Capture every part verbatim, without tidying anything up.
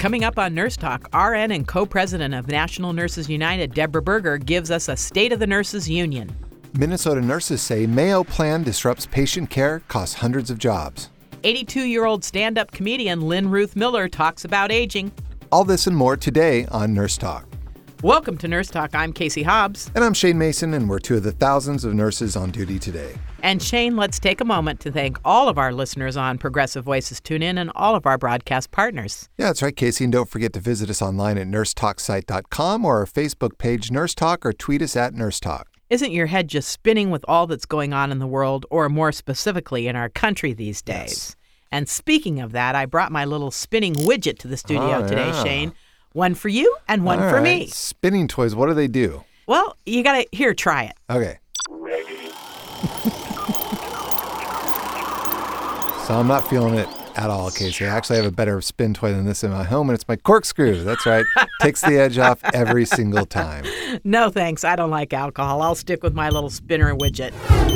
Coming up on Nurse Talk, R N and co-president of National Nurses United, Deborah Berger, gives us a State of the Nurses Union. Minnesota nurses say Mayo plan disrupts patient care, costs hundreds of jobs. eighty-two-year-old stand-up comedian Lynn Ruth Miller talks about aging. All this and more today on Nurse Talk. Welcome to Nurse Talk. I'm Casey Hobbs. And I'm Shane Mason, and we're two of the thousands of nurses on duty today. And Shane, let's take a moment to thank all of our listeners on Progressive Voices TuneIn and all of our broadcast partners. Yeah, that's right, Casey. And don't forget to visit us online at nurse talk site dot com or our Facebook page, Nurse Talk, or tweet us at Nurse Talk. Isn't your head just spinning with all that's going on in the world, or more specifically in our country these days? Yes. And speaking of that, I brought my little spinning widget to the studio oh, today, yeah. Shane. One for you and one all for right. me. Spinning toys, what do they do? Well, you got to, here, try it. Okay. So I'm not feeling it at all, Casey. I actually have a better spin toy than this in my home, and it's my corkscrew. That's right. Takes the edge off every single time. No, thanks. I don't like alcohol. I'll stick with my little spinner widget.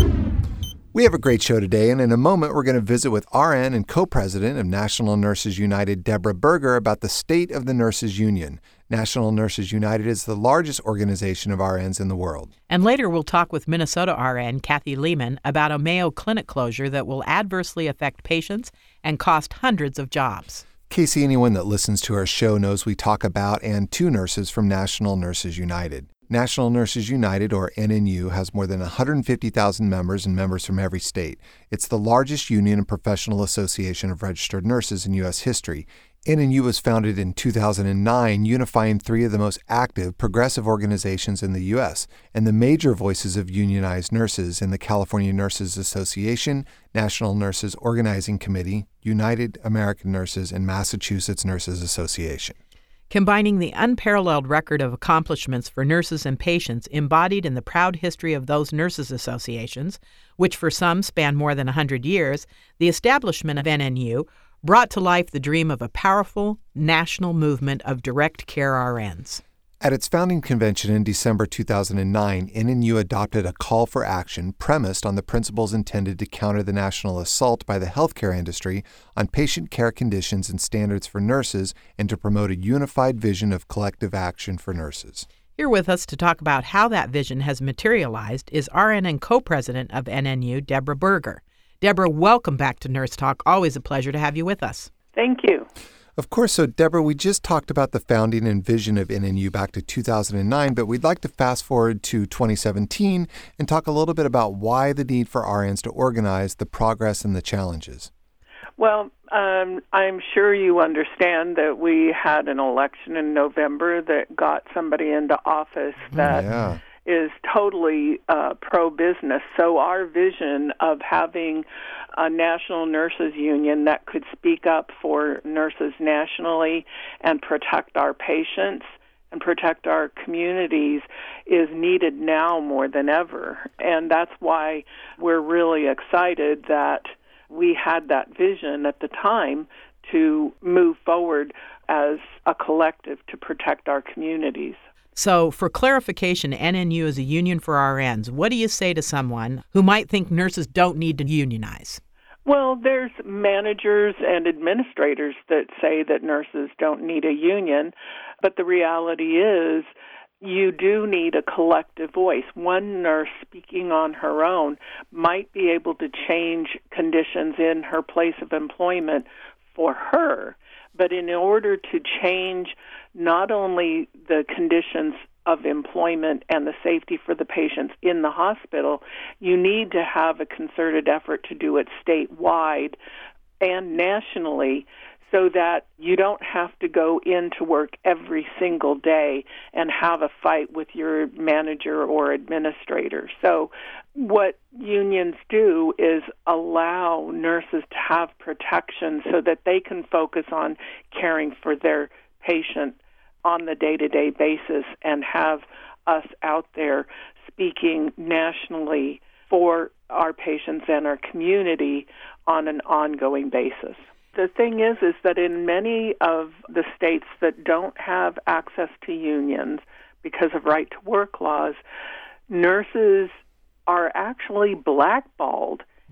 We have a great show today, and in a moment, we're going to visit with R N and co-president of National Nurses United, Deborah Berger, about the state of the Nurses Union. National Nurses United is the largest organization of R Ns in the world. And later, we'll talk with Minnesota R N Kathy Lehman about a Mayo Clinic closure that will adversely affect patients and cost hundreds of jobs. Casey, anyone that listens to our show knows we talk about and to nurses from National Nurses United. National Nurses United, or N N U, has more than one hundred fifty thousand members and members from every state. It's the largest union and professional association of registered nurses in U S history. N N U was founded in two thousand nine, unifying three of the most active, progressive organizations in the U S and the major voices of unionized nurses in the California Nurses Association, National Nurses Organizing Committee, United American Nurses, and Massachusetts Nurses Association. Combining the unparalleled record of accomplishments for nurses and patients embodied in the proud history of those nurses' associations, which for some span more than one hundred years, the establishment of N N U brought to life the dream of a powerful national movement of direct care R Ns. At its founding convention in December two thousand nine, N N U adopted a call for action premised on the principles intended to counter the national assault by the healthcare industry on patient care conditions and standards for nurses and to promote a unified vision of collective action for nurses. Here with us to talk about how that vision has materialized is R N and co-president of N N U, Deborah Berger. Deborah, welcome back to Nurse Talk. Always a pleasure to have you with us. Thank you. Of course. So, Deborah, we just talked about the founding and vision of N N U back to two thousand nine, but we'd like to fast forward to twenty seventeen and talk a little bit about why the need for R Ns to organize, the progress, and the challenges. Well, um, I'm sure you understand that we had an election in November that got somebody into office that yeah. is totally uh, pro-business. So our vision of having a national nurses union that could speak up for nurses nationally and protect our patients and protect our communities is needed now more than ever. And that's why we're really excited that we had that vision at the time to move forward as a collective to protect our communities. So, for clarification, N N U is a union for R Ns. What do you say to someone who might think nurses don't need to unionize? Well, there's managers and administrators that say that nurses don't need a union, but the reality is you do need a collective voice. One nurse speaking on her own might be able to change conditions in her place of employment for her, but in order to change not only the conditions of employment and the safety for the patients in the hospital, you need to have a concerted effort to do it statewide and nationally so that you don't have to go into work every single day and have a fight with your manager or administrator. So what unions do is allow nurses to have protection so that they can focus on caring for their patient on the day-to-day basis and have us out there speaking nationally for our patients and our community on an ongoing basis. The thing is, is that in many of the states that don't have access to unions because of right-to-work laws, nurses are actually blackballed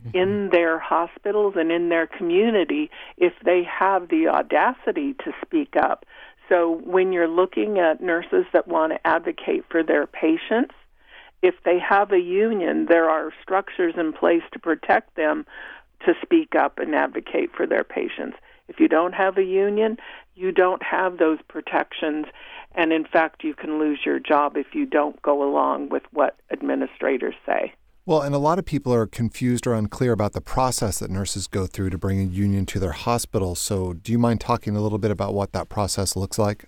mm-hmm. in their hospitals and in their community if they have the audacity to speak up. So when you're looking at nurses that want to advocate for their patients, if they have a union, there are structures in place to protect them to speak up and advocate for their patients. If you don't have a union, you don't have those protections, and in fact, you can lose your job if you don't go along with what administrators say. Well, and a lot of people are confused or unclear about the process that nurses go through to bring a union to their hospital. So do you mind talking a little bit about what that process looks like?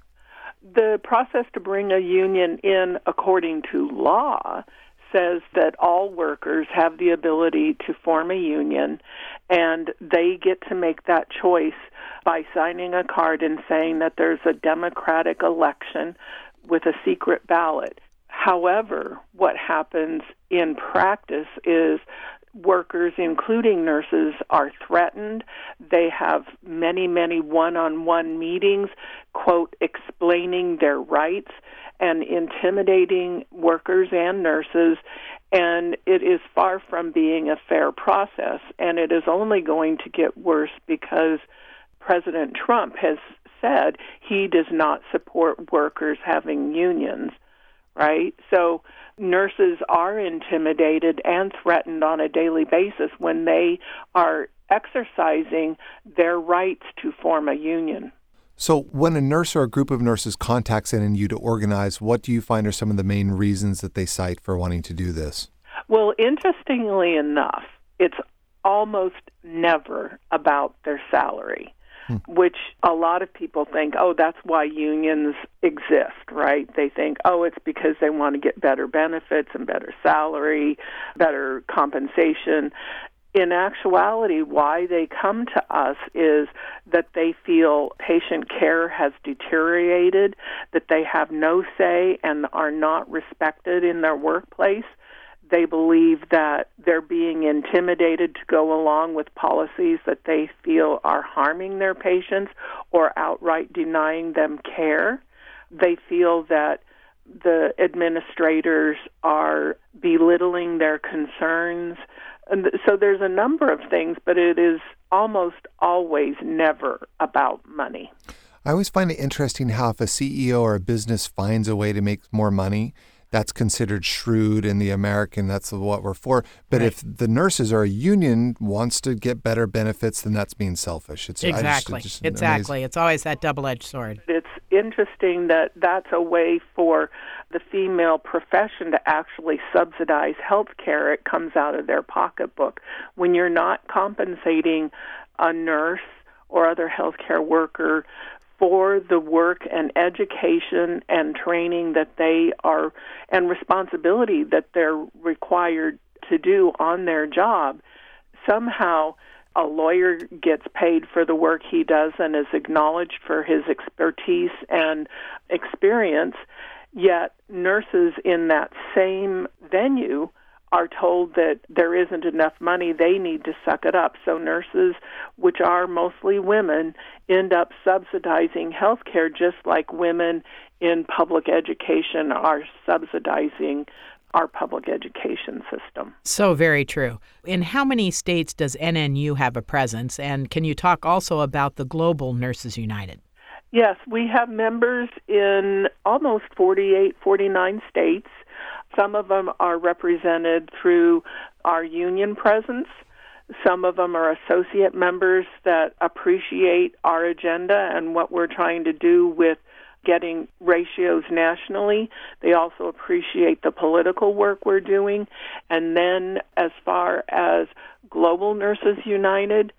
The process to bring a union in according to law says that all workers have the ability to form a union, and they get to make that choice by signing a card and saying that there's a democratic election with a secret ballot. However, what happens in practice is workers, including nurses, are threatened. They have many, many one-on-one meetings, quote, explaining their rights and intimidating workers and nurses, and it is far from being a fair process, and it is only going to get worse because President Trump has said he does not support workers having unions, right? So nurses are intimidated and threatened on a daily basis when they are exercising their rights to form a union. So when a nurse or a group of nurses contacts N N U to organize, what do you find are some of the main reasons that they cite for wanting to do this? Well, interestingly enough, it's almost never about their salary, hmm. which a lot of people think, oh, that's why unions exist, right? They think, oh, it's because they want to get better benefits and better salary, better compensation. In actuality, why they come to us is that they feel patient care has deteriorated, that they have no say and are not respected in their workplace. They believe that they're being intimidated to go along with policies that they feel are harming their patients or outright denying them care. They feel that the administrators are belittling their concerns. And so there's a number of things, but it is almost always never about money. I always find it interesting how if a C E O or a business finds a way to make more money, that's considered shrewd in the American, that's what we're for. But right. if the nurses or a union wants to get better benefits, then that's being selfish. It's Exactly. Just, just exactly. amazing. It's always that double-edged sword. It's interesting that that's a way for the female profession to actually subsidize health care. It comes out of their pocketbook. When you're not compensating a nurse or other healthcare worker for the work and education and training that they are, and responsibility that they're required to do on their job, somehow a lawyer gets paid for the work he does and is acknowledged for his expertise and experience, yet nurses in that same venue are told that there isn't enough money, they need to suck it up. So nurses, which are mostly women, end up subsidizing health care just like women in public education are subsidizing our public education system. So very true. In how many states does N N U have a presence? And can you talk also about the Global Nurses United? Yes, we have members in almost forty-eight, forty-nine states. Some of them are represented through our union presence. Some of them are associate members that appreciate our agenda and what we're trying to do with getting ratios nationally. They also appreciate the political work we're doing. And then as far as Global Nurses United,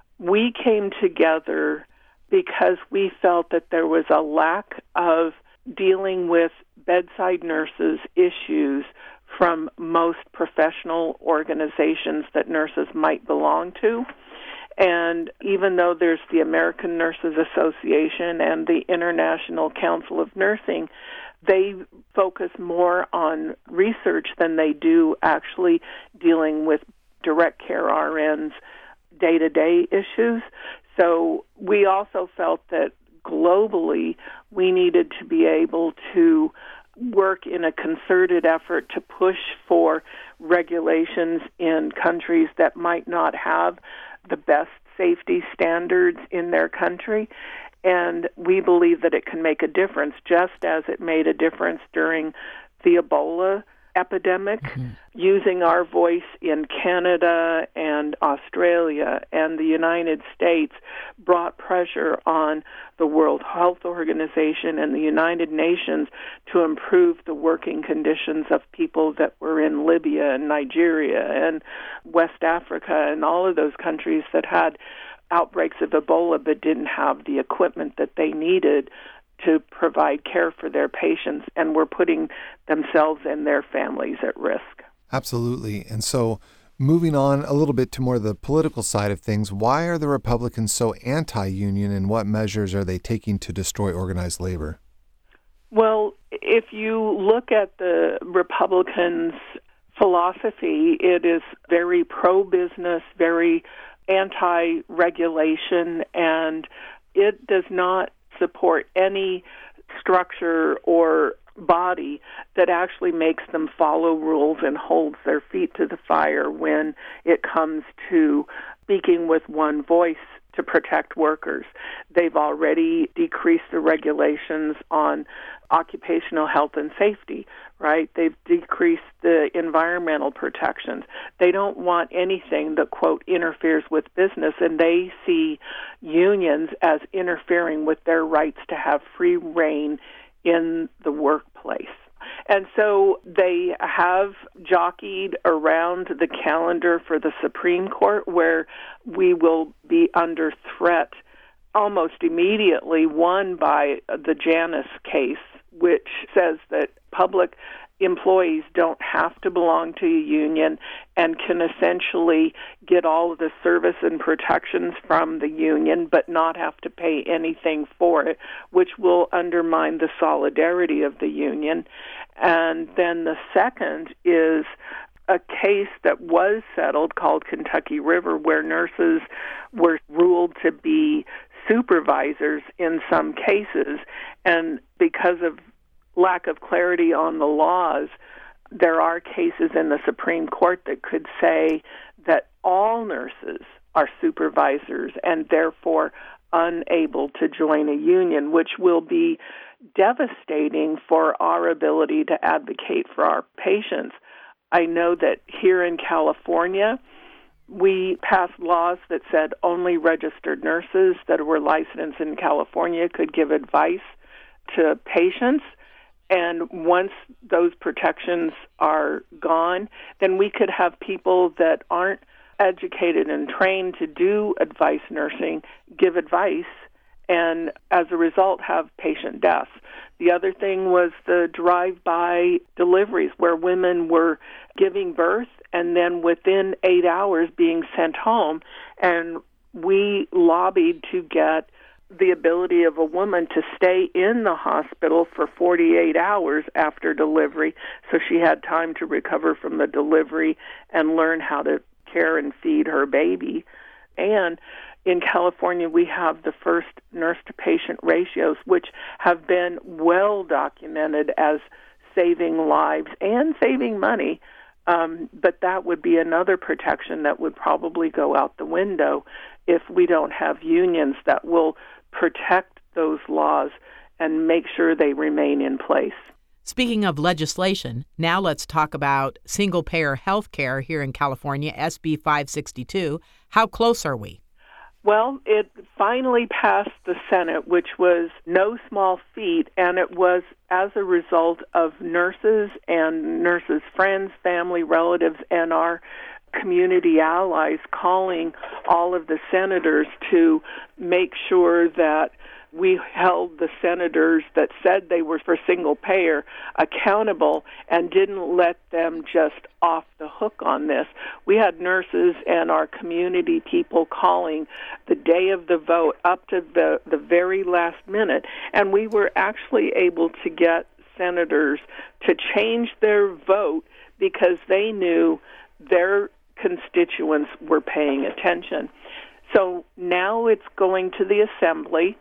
we came together because we felt that there was a lack of dealing with bedside nurses issues from most professional organizations that nurses might belong to. And even though there's the American Nurses Association and the International Council of Nursing, they focus more on research than they do actually dealing with direct care R Ns day-to-day issues. So we also felt that globally we needed to be able to work in a concerted effort to push for regulations in countries that might not have the best safety standards in their country. And we believe that it can make a difference, just as it made a difference during the Ebola epidemic, mm-hmm. using our voice in Canada and Australia and the United States brought pressure on the World Health Organization and the United Nations to improve the working conditions of people that were in Libya and Nigeria and West Africa and all of those countries that had outbreaks of Ebola but didn't have the equipment that they needed to provide care for their patients, and were putting themselves and their families at risk. Absolutely. And so moving on a little bit to more the political side of things, why are the Republicans so anti-union, and what measures are they taking to destroy organized labor? Well, if you look at the Republicans' philosophy, it is very pro-business, very anti-regulation, and it does not support any structure or body that actually makes them follow rules and holds their feet to the fire when it comes to speaking with one voice to protect workers. They've already decreased the regulations on occupational health and safety, right? They've decreased the environmental protections. They don't want anything that, quote, interferes with business, and they see unions as interfering with their rights to have free reign in the workplace. And so they have jockeyed around the calendar for the Supreme Court, where we will be under threat almost immediately, one by the Janus case, which says that public employees don't have to belong to a union and can essentially get all of the service and protections from the union but not have to pay anything for it, which will undermine the solidarity of the union. And then the second is a case that was settled called Kentucky River, where nurses were ruled to be supervisors in some cases, and because of lack of clarity on the laws, there are cases in the Supreme Court that could say that all nurses are supervisors and therefore unable to join a union, which will be devastating for our ability to advocate for our patients. I know that here in California, we passed laws that said only registered nurses that were licensed in California could give advice to patients. And once those protections are gone, then we could have people that aren't educated and trained to do advice nursing give advice, and as a result have patient deaths. The other thing was the drive-by deliveries, where women were giving birth and then within eight hours being sent home. And we lobbied to get the ability of a woman to stay in the hospital for forty-eight hours after delivery, so she had time to recover from the delivery and learn how to care and feed her baby. And in California, we have the first nurse-to-patient ratios, which have been well documented as saving lives and saving money. Um, but that would be another protection that would probably go out the window if we don't have unions that will protect those laws and make sure they remain in place. Speaking of legislation, now let's talk about single-payer health care here in California, S B five sixty-two. How close are we? Well, it finally passed the Senate, which was no small feat, and it was as a result of nurses and nurses' friends, family, relatives, and our community allies calling all of the senators to make sure that we held the senators that said they were for single payer accountable and didn't let them just off the hook on this. We had nurses and our community people calling the day of the vote up to the, the very last minute, and we were actually able to get senators to change their vote because they knew their constituents were paying attention. So now it's going to the Assembly.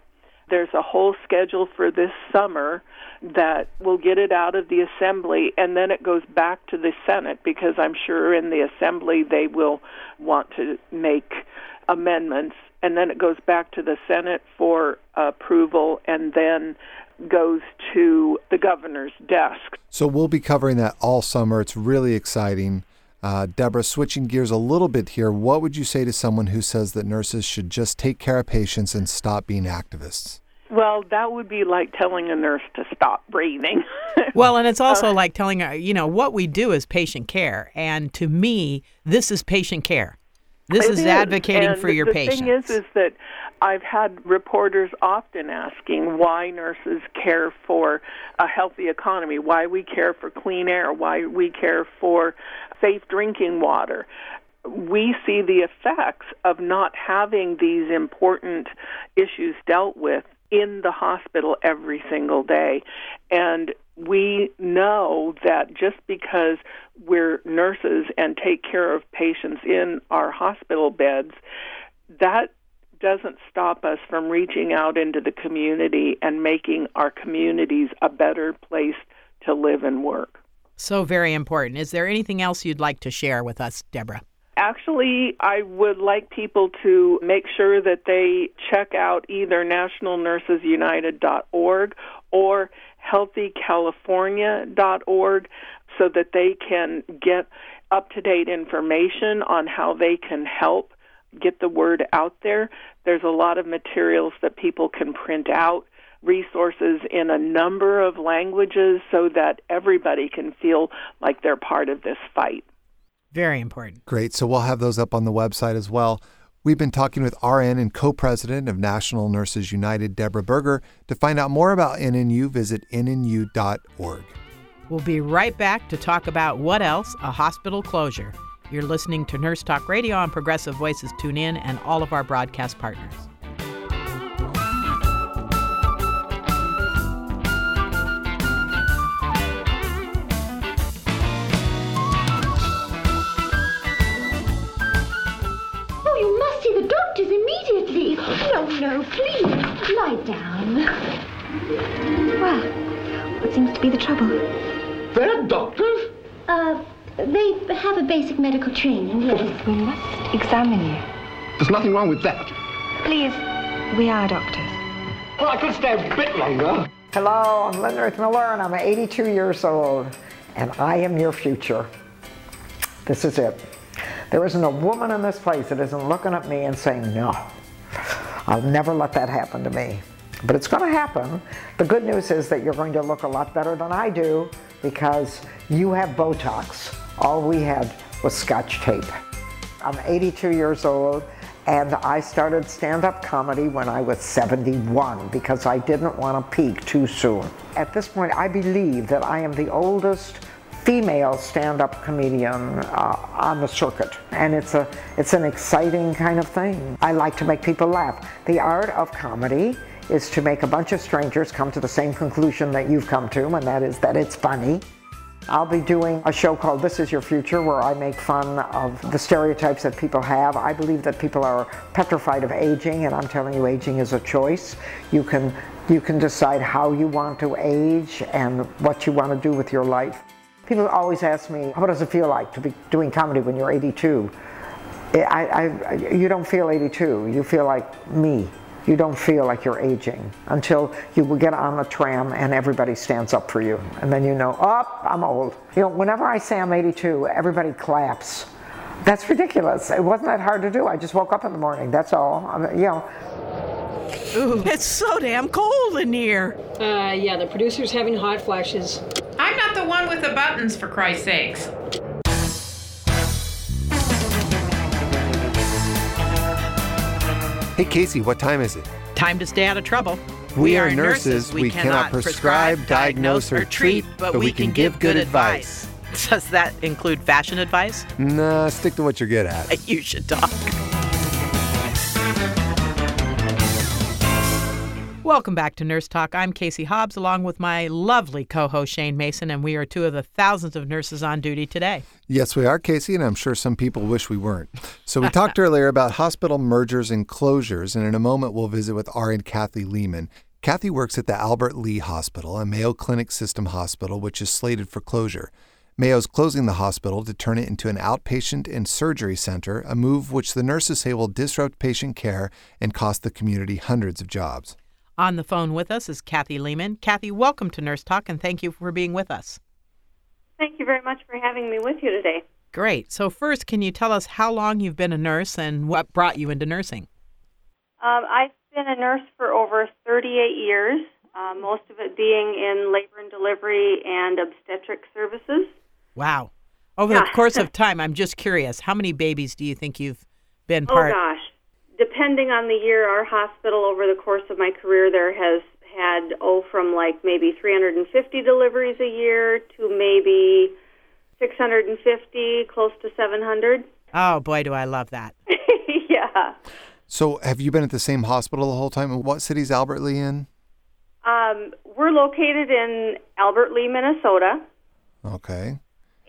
There's a whole schedule for this summer that will get it out of the Assembly, and then it goes back to the Senate, because I'm sure in the Assembly they will want to make amendments, and then it goes back to the Senate for approval, and then goes to the governor's desk. So we'll be covering that all summer. It's really exciting. Uh, Deborah, switching gears a little bit here, what would you say to someone who says that nurses should just take care of patients and stop being activists? Well, that would be like telling a nurse to stop breathing. Well, and it's also uh, like telling her, you know, what we do is patient care. And to me, this is patient care. This is, is advocating and for your the patients. The thing is, is that I've had reporters often asking why nurses care for a healthy economy, why we care for clean air, why we care for safe drinking water. We see the effects of not having these important issues dealt with in the hospital every single day. And we know that just because we're nurses and take care of patients in our hospital beds, that doesn't stop us from reaching out into the community and making our communities a better place to live and work. So very important. Is there anything else you'd like to share with us, Deborah? Actually, I would like people to make sure that they check out either national nurses united dot org or healthy california dot org so that they can get up-to-date information on how they can help get the word out there. There's a lot of materials that people can print out, resources in a number of languages so that everybody can feel like they're part of this fight. Very important. Great. So we'll have those up on the website as well. We've been talking with R N and co-president of National Nurses United, Deborah Berger. To find out more about N N U, visit N N U dot org. We'll be right back to talk about what else, a hospital closure. You're listening to Nurse Talk Radio on Progressive Voices. Tune in and all of our broadcast partners. No, no, please, lie down. Well, what seems to be the trouble? They're doctors? Uh, they have a basic medical training, yes. We must examine you. There's nothing wrong with that. Please, we are doctors. Well, I could stay a bit longer. Hello, I'm Linda Miller, and I'm eighty-two years old, and I am your future. This is it. There isn't a woman in this place that isn't looking at me and saying, no. I'll never let that happen to me. But it's going to happen. The good news is that you're going to look a lot better than I do because you have Botox. All we had was Scotch tape. I'm eighty-two years old, and I started stand-up comedy when I was seventy-one because I didn't want to peak too soon. At this point, I believe that I am the oldest female stand-up comedian uh, on the circuit, and it's a it's an exciting kind of thing. I like to make people laugh. The art of comedy is to make a bunch of strangers come to the same conclusion that you've come to, and that is that it's funny. I'll be doing a show called This Is Your Future, where I make fun of the stereotypes that people have. I believe that people are petrified of aging, and I'm telling you, aging is a choice. You can you can decide how you want to age and what you want to do with your life. People always ask me, what does it feel like to be doing comedy when you're eighty-two? I, I, you don't feel eighty-two, you feel like me. You don't feel like you're aging until you will get on the tram and everybody stands up for you. And then you know, oh, I'm old. You know, whenever I say I'm eighty-two, everybody claps. That's ridiculous. It wasn't that hard to do. I just woke up in the morning, that's all. I mean, you know. Ooh, it's so damn cold in here. Uh, yeah, the producer's having hot flashes. I'm not the one with the buttons, for Christ's sakes. Hey, Casey, what time is it? Time to stay out of trouble. We, we are nurses. nurses. We, we cannot prescribe, diagnose, or treat, but, but we can give good advice. advice. Does that include fashion advice? Nah, stick to what you're good at. You should talk. Welcome back to Nurse Talk. I'm Casey Hobbs, along with my lovely co-host Shane Mason, and we are two of the thousands of nurses on duty today. Yes, we are, Casey, and I'm sure some people wish we weren't. So we talked earlier about hospital mergers and closures, and in a moment we'll visit with R N Kathy Lehman. Kathy works at the Albert Lea Hospital, a Mayo Clinic System hospital, which is slated for closure. Mayo's closing the hospital to turn it into an outpatient and surgery center, a move which the nurses say will disrupt patient care and cost the community hundreds of jobs. On the phone with us is Kathy Lehman. Kathy, welcome to Nurse Talk, and thank you for being with us. Thank you very much for having me with you today. Great. So first, can you tell us how long you've been a nurse and what brought you into nursing? Um, I've been a nurse for over thirty-eight years, uh, most of it being in labor and delivery and obstetric services. Wow. Over yeah. the course of time, I'm just curious, how many babies do you think you've been part of? Oh, gosh. Depending on the year, our hospital over the course of my career there has had, oh, from like maybe three hundred fifty deliveries a year to maybe six hundred fifty, close to seven hundred. Oh, boy, do I love that. Yeah. So have you been at the same hospital the whole time? And what city's Albert Lea in? Um, we're located in Albert Lea, Minnesota. Okay.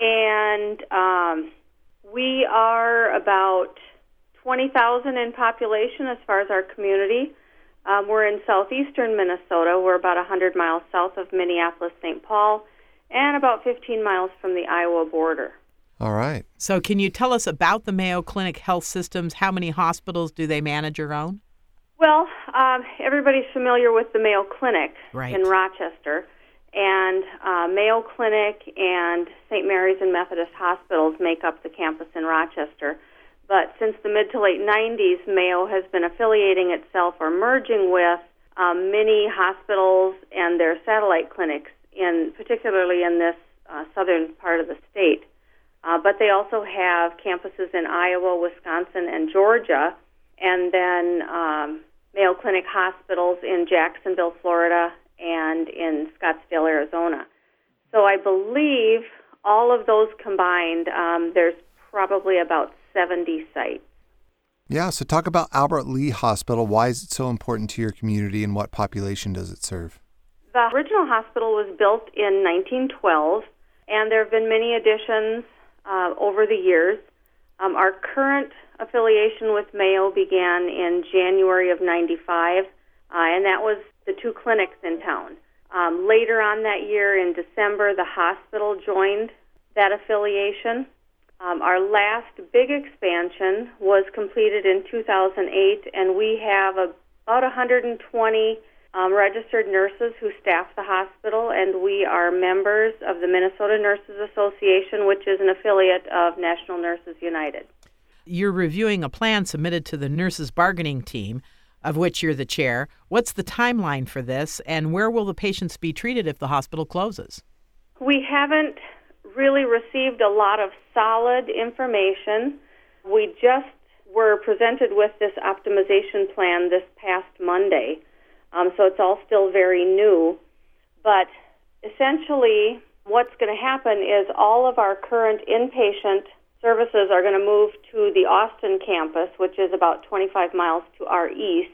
And um, we are about twenty thousand in population as far as our community. Um, we're in southeastern Minnesota. We're about one hundred miles south of Minneapolis, Saint Paul, and about fifteen miles from the Iowa border. All right. So can you tell us about the Mayo Clinic Health Systems? How many hospitals do they manage or own? Well, um, everybody's familiar with the Mayo Clinic right. in Rochester. And uh, Mayo Clinic and Saint Mary's and Methodist Hospitals make up the campus in Rochester. But since the mid to late nineties, Mayo has been affiliating itself or merging with um, many hospitals and their satellite clinics, in particularly in this uh, southern part of the state. Uh, but they also have campuses in Iowa, Wisconsin, and Georgia, and then um, Mayo Clinic hospitals in Jacksonville, Florida, and in Scottsdale, Arizona. So I believe all of those combined, um, there's probably about seventy sites. Yeah, so talk about Albert Lea Hospital. Why is it so important to your community, and what population does it serve? The original hospital was built in nineteen twelve, and there have been many additions uh, over the years. Um, our current affiliation with Mayo began in January of ninety-five, uh, and that was the two clinics in town. Um, later on that year, in December, the hospital joined that affiliation. Um, our last big expansion was completed in two thousand eight, and we have a, about one hundred twenty um, registered nurses who staff the hospital, and we are members of the Minnesota Nurses Association, which is an affiliate of National Nurses United. You're reviewing a plan submitted to the nurses bargaining team, of which you're the chair. What's the timeline for this, and where will the patients be treated if the hospital closes? We haven't really received a lot of solid information. We just were presented with this optimization plan this past Monday, um, so it's all still very new. But essentially, what's going to happen is all of our current inpatient services are going to move to the Austin campus, which is about twenty-five miles to our east.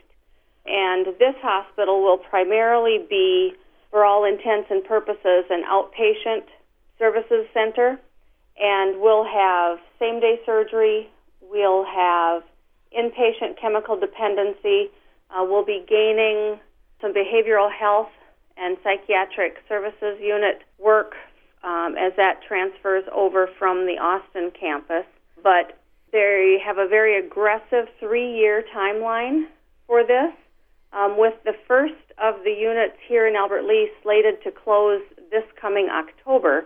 And this hospital will primarily be, for all intents and purposes, an outpatient services center. And we'll have same-day surgery. We'll have inpatient chemical dependency. Uh, we'll be gaining some behavioral health and psychiatric services unit work Um, as that transfers over from the Austin campus. But they have a very aggressive three-year timeline for this, um, with the first of the units here in Albert Lea slated to close this coming October.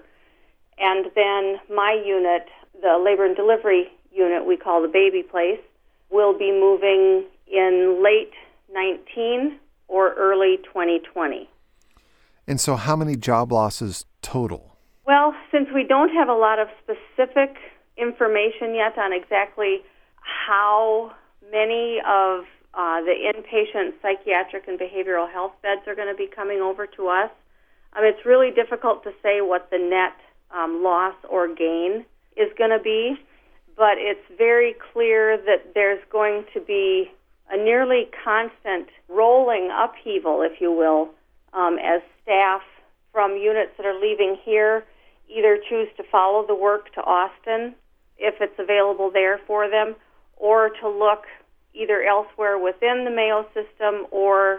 And then my unit, the labor and delivery unit we call the baby place, will be moving in late nineteen or early twenty twenty. And so how many job losses total? Well, since we don't have a lot of specific information yet on exactly how many of uh, the inpatient psychiatric and behavioral health beds are going to be coming over to us, um, it's really difficult to say what the net um, loss or gain is going to be. But it's very clear that there's going to be a nearly constant rolling upheaval, if you will, um, as staff from units that are leaving here either choose to follow the work to Austin, if it's available there for them, or to look either elsewhere within the Mayo system or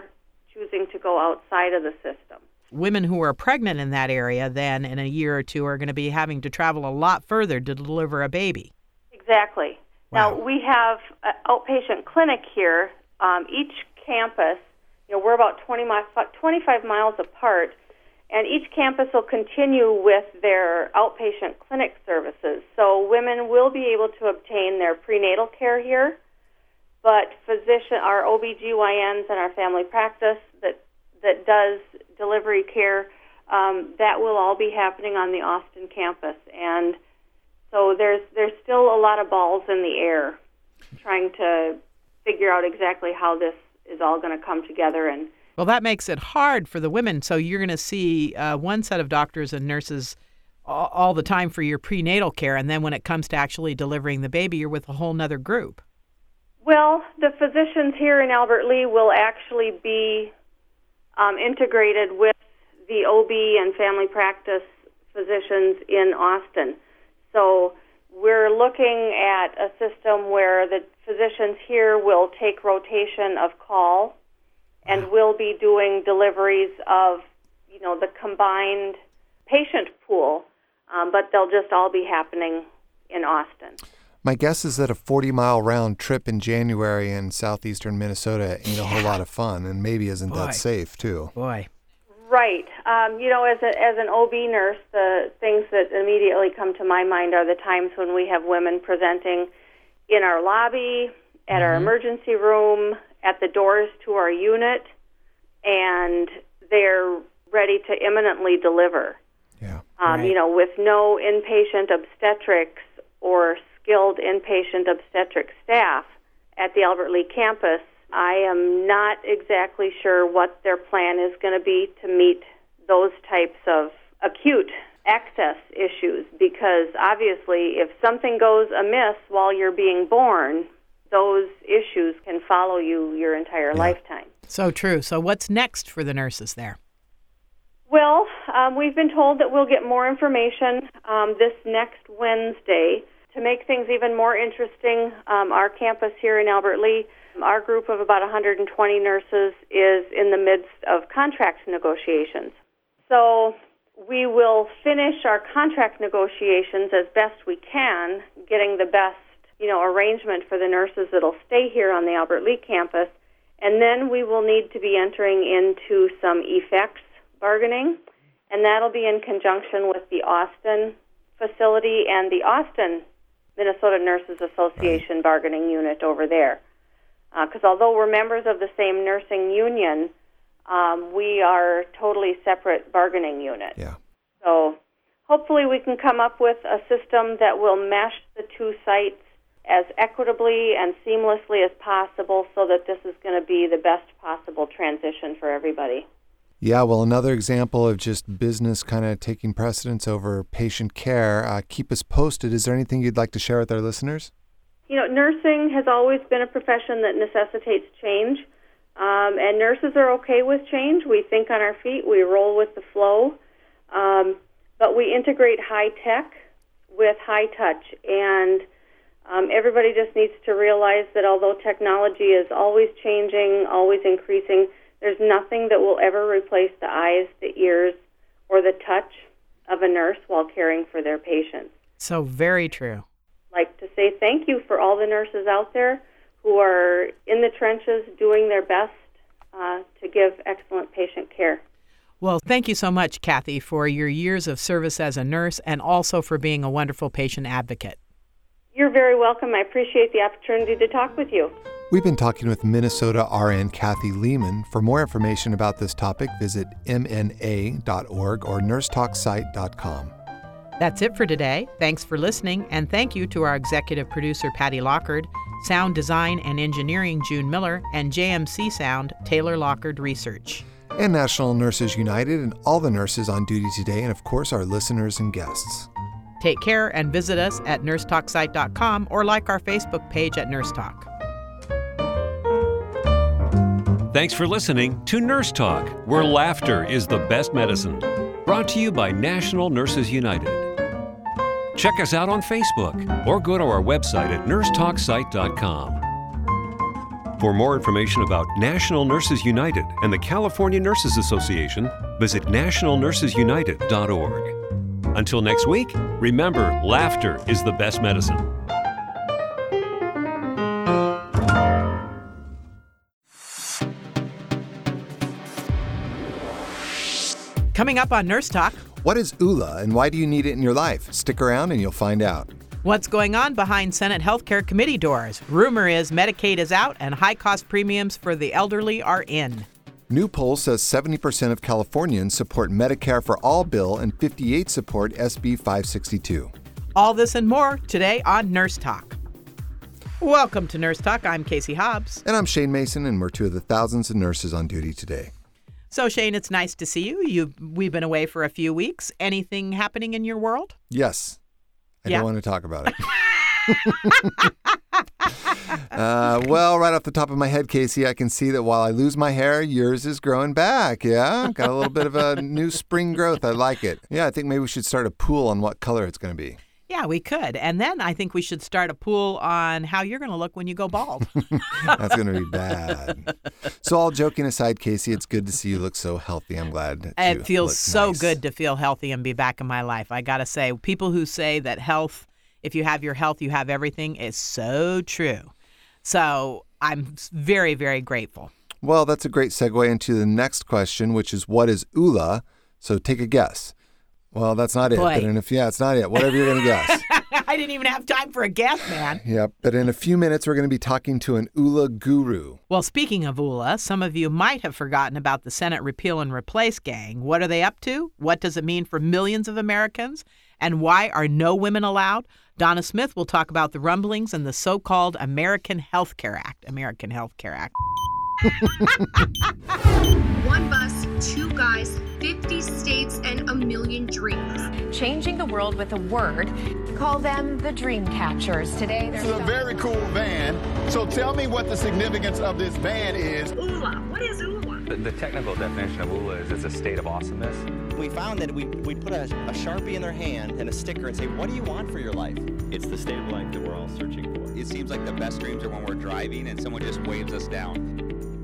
choosing to go outside of the system. Women who are pregnant in that area then in a year or two are going to be having to travel a lot further to deliver a baby. Exactly. Wow. Now, we have an outpatient clinic here. Um, each campus, you know, we're about twenty mi- twenty-five miles apart, and each campus will continue with their outpatient clinic services. So women will be able to obtain their prenatal care here, but physician, our O B G Y Ns and our family practice that that does delivery care, um, that will all be happening on the Austin campus. And so there's there's still a lot of balls in the air trying to figure out exactly how this is all going to come together. And well, that makes it hard for the women. So you're going to see uh, one set of doctors and nurses all, all the time for your prenatal care, and then when it comes to actually delivering the baby, you're with a whole nother group. Well, the physicians here in Albert Lea will actually be um, integrated with the O B and family practice physicians in Austin. So we're looking at a system where the physicians here will take rotation of call and will be doing deliveries of, you know, the combined patient pool, um, but they'll just all be happening in Austin. My guess is that a forty-mile round trip in January in southeastern Minnesota ain't a whole lot of fun, and maybe isn't Boy. that safe, too. Boy. Right. Um, you know, as a, as an O B nurse, the things that immediately come to my mind are the times when we have women presenting in our lobby, at mm-hmm. our emergency room, at the doors to our unit, and they're ready to imminently deliver. Yeah. Um, right. You know, with no inpatient obstetrics or skilled inpatient obstetric staff at the Albert Lea campus, I am not exactly sure what their plan is going to be to meet those types of acute access issues, because obviously if something goes amiss while you're being born, those issues can follow you your entire yeah. lifetime. So true. So what's next for the nurses there? Well, um, we've been told that we'll get more information um, this next Wednesday. To make things even more interesting, um, our campus here in Albert Lea, our group of about one hundred twenty nurses is in the midst of contract negotiations. So we will finish our contract negotiations as best we can, getting the best, you know, arrangement for the nurses that'll stay here on the Albert Lea campus, and then we will need to be entering into some effects bargaining, and that'll be in conjunction with the Austin facility and the Austin Minnesota Nurses Association right. bargaining unit over there. Because uh, although we're members of the same nursing union, um, we are totally separate bargaining units. Yeah. So hopefully we can come up with a system that will mesh the two sites as equitably and seamlessly as possible so that this is going to be the best possible transition for everybody. Yeah, well, another example of just business kind of taking precedence over patient care. Uh, keep us posted. Is there anything you'd like to share with our listeners? You know, nursing has always been a profession that necessitates change, um, and nurses are okay with change. We think on our feet, we roll with the flow, um, but we integrate high tech with high touch, and um, everybody just needs to realize that although technology is always changing, always increasing, there's nothing that will ever replace the eyes, the ears, or the touch of a nurse while caring for their patients. So very true. I'd like to say thank you for all the nurses out there who are in the trenches doing their best uh, to give excellent patient care. Well, thank you so much, Kathy, for your years of service as a nurse and also for being a wonderful patient advocate. You're very welcome. I appreciate the opportunity to talk with you. We've been talking with Minnesota R N Kathy Lehman. For more information about this topic, visit m n a dot org or nurse talk site dot com. That's it for today. Thanks for listening, and thank you to our executive producer, Patty Lockard, sound design and engineering, June Miller, and J M C Sound, Taylor Lockard Research. And National Nurses United and all the nurses on duty today, and of course our listeners and guests. Take care and visit us at nurse talk site dot com or like our Facebook page at Nurse Talk. Thanks for listening to Nurse Talk, where laughter is the best medicine. Brought to you by National Nurses United. Check us out on Facebook or go to our website at nurse talk site dot com. For more information about National Nurses United and the California Nurses Association, visit national nurses united dot org. Until next week, remember, laughter is the best medicine. Coming up on Nurse Talk. What is U L A and why do you need it in your life? Stick around and you'll find out. What's going on behind Senate Healthcare Committee doors? Rumor is Medicaid is out and high-cost premiums for the elderly are in. New poll says seventy percent of Californians support Medicare for All bill and fifty-eight support S B five sixty-two. All this and more today on Nurse Talk. Welcome to Nurse Talk. I'm Casey Hobbs. And I'm Shane Mason, and we're two of the thousands of nurses on duty today. So, Shane, it's nice to see you. You've, we've been away for a few weeks. Anything happening in your world? Yes. I yeah. don't want to talk about it. uh, well, right off the top of my head, Casey, I can see that while I lose my hair, yours is growing back. Yeah, got a little bit of a new spring growth. I like it. Yeah, I think maybe we should start a pool on what color it's going to be. Yeah, we could. And then I think we should start a pool on how you're going to look when you go bald. That's going to be bad. So all joking aside, Casey, it's good to see you look so healthy. I'm glad. It feels so nice. good to feel healthy and be back in my life. I got to say, people who say that health, if you have your health, you have everything, is so true. So I'm very, very grateful. Well, that's a great segue into the next question, which is what is U L A? So take a guess. Well, that's not it. Boy. But in a, yeah, it's not it. Whatever you're going to guess. I didn't even have time for a guess, man. Yep. But in a few minutes, we're going to be talking to an U L A guru. Well, speaking of U L A, some of you might have forgotten about the Senate Repeal and Replace gang. What are they up to? What does it mean for millions of Americans? And why are no women allowed? Donna Smith will talk about the rumblings and the so-called American Health Care Act. American Health Care Act. One bus, two guys, fifty states, and a million dreams. Changing the world with a word. Call them the Dream Catchers. Today, This is a very cool van. So tell me what the significance of this van is. U L A. What is U L A? The, the technical definition of U L A is it's a state of awesomeness. We found that we we put a, a Sharpie in their hand and a sticker and say, what do you want for your life? It's the state of life that we're all searching for. It seems like the best dreams are when we're driving and someone just waves us down.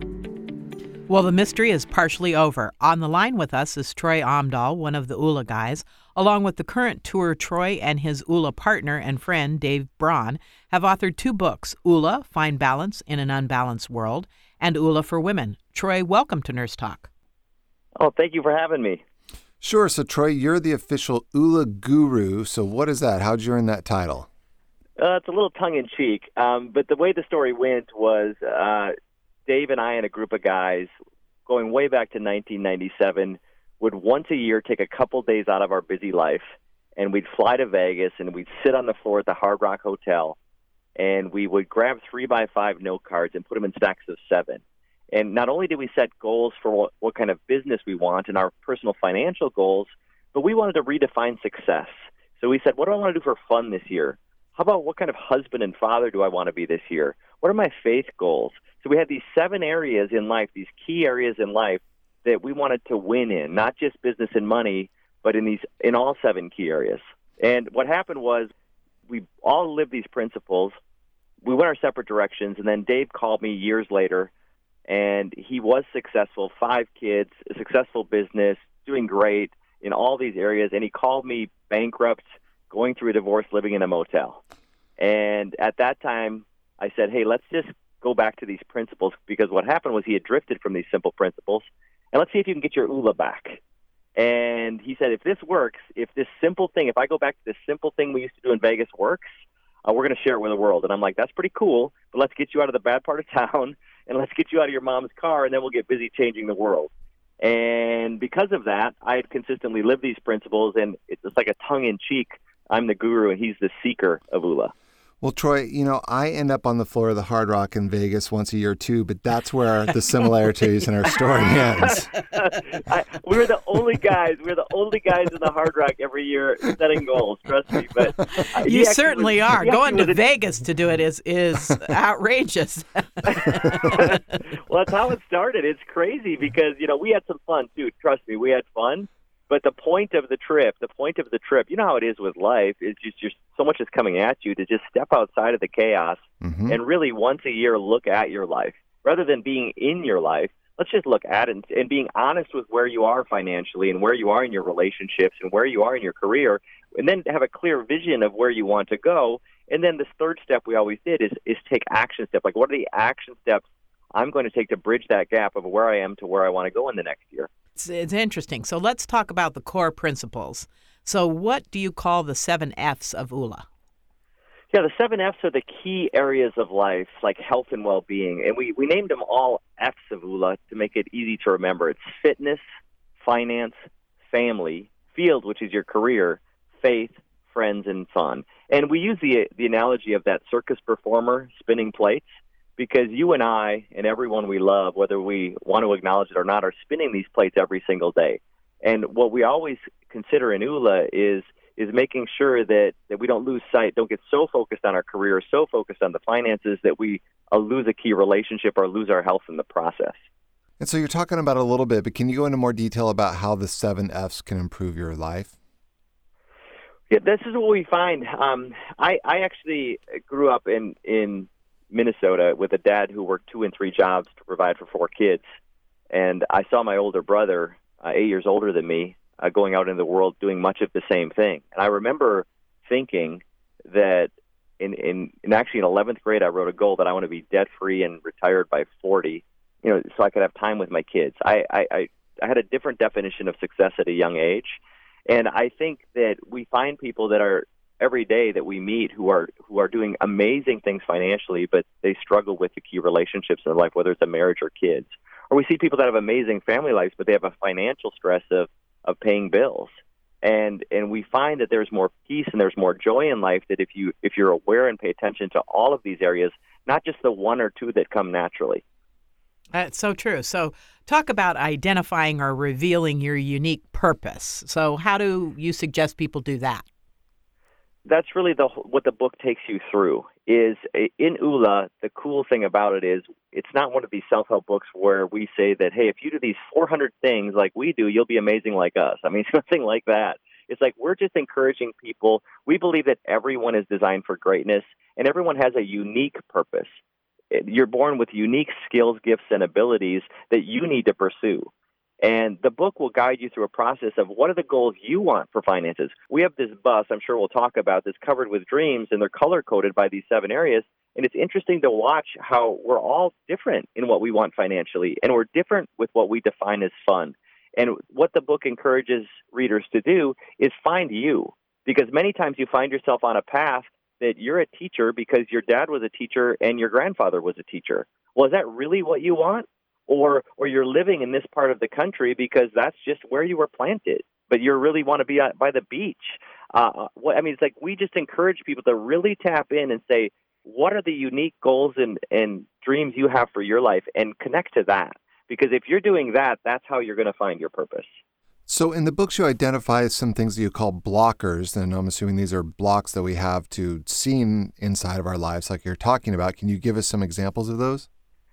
Well, the mystery is partially over. On the line with us is Troy Omdahl, one of the U L A guys, along with the current tour. Troy and his U L A partner and friend, Dave Braun, have authored two books, U L A, Find Balance in an Unbalanced World, and U L A for Women. Troy, welcome to Nurse Talk. Oh, thank you for having me. Sure. So, Troy, you're the official U L A guru. So what is that? How'd you earn that title? Uh, it's a little tongue-in-cheek, um, but the way the story went was uh, Dave and I and a group of guys going way back to nineteen ninety-seven would once a year take a couple days out of our busy life, and we'd fly to Vegas, and we'd sit on the floor at the Hard Rock Hotel, and we would grab three by five note cards and put them in stacks of seven. And not only did we set goals for what, what kind of business we want and our personal financial goals, but we wanted to redefine success. So we said, what do I want to do for fun this year? How about what kind of husband and father do I want to be this year? What are my faith goals? So we had these seven areas in life, these key areas in life that we wanted to win in, not just business and money, but in these in all seven key areas. And what happened was we all lived these principles. We went our separate directions, and then Dave called me years later, and he was successful, five kids, a successful business, doing great in all these areas, and he called me bankrupt, going through a divorce, living in a motel. And at that time, I said, hey, let's just go back to these principles, because what happened was he had drifted from these simple principles, and let's see if you can get your U L A back. And he said, if this works, if this simple thing, if I go back to this simple thing we used to do in Vegas works, uh, we're going to share it with the world. And I'm like, that's pretty cool, but let's get you out of the bad part of town, and let's get you out of your mom's car, and then we'll get busy changing the world. And because of that, I had consistently lived these principles, and it's just like a tongue-in-cheek, I'm the guru, and he's the seeker of U L A. Well, Troy, you know, I end up on the floor of the Hard Rock in Vegas once a year, too, but that's where the similarities in our story ends. I, we're the only guys. We're the only guys in the Hard Rock every year setting goals, trust me. But uh, You certainly was, are. Going to a, Vegas to do it is, is outrageous. Well, that's how it started. It's crazy because, you know, we had some fun, too. Trust me, we had fun. But the point of the trip, the point of the trip, you know how it is with life, is just, just so much is coming at you to just step outside of the chaos mm-hmm. and really once a year look at your life rather than being in your life, let's just look at it and, and being honest with where you are financially and where you are in your relationships and where you are in your career, and then have a clear vision of where you want to go. And then this third step we always did is, is take action steps. Like, what are the action steps I'm going to take to bridge that gap of where I am to where I want to go in the next year? It's, it's interesting. So let's talk about the core principles. So what do you call the seven F's of U L A? Yeah, the seven F's are the key areas of life, like health and well-being. And we, we named them all F's of U L A to make it easy to remember. It's fitness, finance, family, field, which is your career, faith, friends, and fun. And we use the the analogy of that circus performer spinning plates, because you and I and everyone we love, whether we want to acknowledge it or not, are spinning these plates every single day. And what we always consider in U L A is is making sure that, that we don't lose sight, don't get so focused on our career, so focused on the finances that we uh, lose a key relationship or lose our health in the process. And so you're talking about it a little bit, but can you go into more detail about how the seven F's can improve your life? Yeah, this is what we find. Um, I, I actually grew up in, in Minnesota with a dad who worked two and three jobs to provide for four kids. And I saw my older brother, uh, eight years older than me, uh, going out in the world doing much of the same thing. And I remember thinking that in, in, in actually in eleventh grade, I wrote a goal that I want to be debt-free and retired by forty, you know, so I could have time with my kids. I, I, I, I had a different definition of success at a young age. And I think that we find people that are every day that we meet who are who are doing amazing things financially, but they struggle with the key relationships in their life, whether it's a marriage or kids. Or we see people that have amazing family lives, but they have a financial stress of, of paying bills. And and we find that there's more peace and there's more joy in life that if you if you're aware and pay attention to all of these areas, not just the one or two that come naturally. That's so true. So talk about identifying or revealing your unique purpose. So how do you suggest people do that? That's really the what the book takes you through. Is in U L A, the cool thing about it is it's not one of these self-help books where we say that, hey, if you do these four hundred things like we do, you'll be amazing like us. I mean, it's nothing like that. It's like we're just encouraging people. We believe that everyone is designed for greatness, and everyone has a unique purpose. You're born with unique skills, gifts, and abilities that you need to pursue. And the book will guide you through a process of what are the goals you want for finances. We have this bus, I'm sure we'll talk about this, covered with dreams, and they're color-coded by these seven areas. And it's interesting to watch how we're all different in what we want financially, and we're different with what we define as fun. And what the book encourages readers to do is find you, because many times you find yourself on a path that you're a teacher because your dad was a teacher and your grandfather was a teacher. Well, is that really what you want? Or or you're living in this part of the country because that's just where you were planted, but you really want to be by the beach. Uh, what, I mean, it's like we just encourage people to really tap in and say, what are the unique goals and, and dreams you have for your life, and connect to that. Because if you're doing that, that's how you're going to find your purpose. So in the books, you identify some things that you call blockers, and I'm assuming these are blocks that we have to see inside of our lives like you're talking about. Can you give us some examples of those?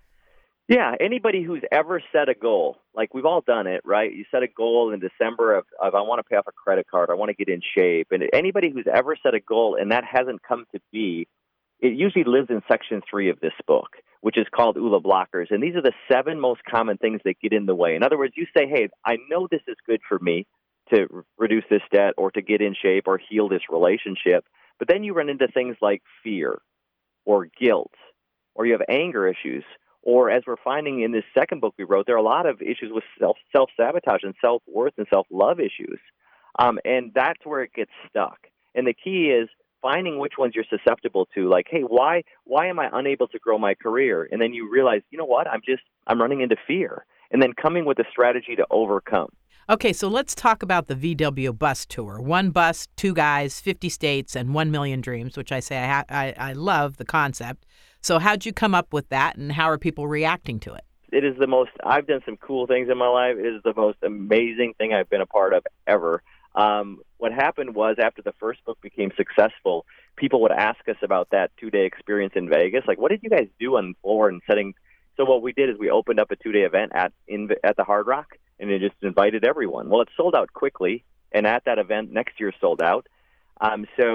Yeah, anybody who's ever set a goal, like we've all done it, right? You set a goal in December of, of I want to pay off a credit card, I want to get in shape. And anybody who's ever set a goal and that hasn't come to be, it usually lives in section three of this book, which is called U L A blockers. And these are the seven most common things that get in the way. In other words, you say, hey, I know this is good for me to r- reduce this debt or to get in shape or heal this relationship. But then you run into things like fear or guilt, or you have anger issues. Or as we're finding in this second book we wrote, there are a lot of issues with self, self-sabotage and self-worth and self-love issues. Um, and that's where it gets stuck. And the key is finding which ones you're susceptible to. Like, hey, why why am I unable to grow my career? And then you realize, you know what, I'm just, I'm running into fear. And then coming with a strategy to overcome. Okay, so let's talk about the V W bus tour. One bus, two guys, fifty states, and one million dreams, which I say I, ha- I, I love the concept. So how'd you come up with that, and how are people reacting to it? It is the most, I've done some cool things in my life. It is the most amazing thing I've been a part of ever. Um, what happened was after the first book became successful, people would ask us about that two-day experience in Vegas. Like, what did you guys do on the floor and setting? So what we did is we opened up a two-day event at in, at the Hard Rock, and it just invited everyone. Well, it sold out quickly, and at that event next year sold out. Um, so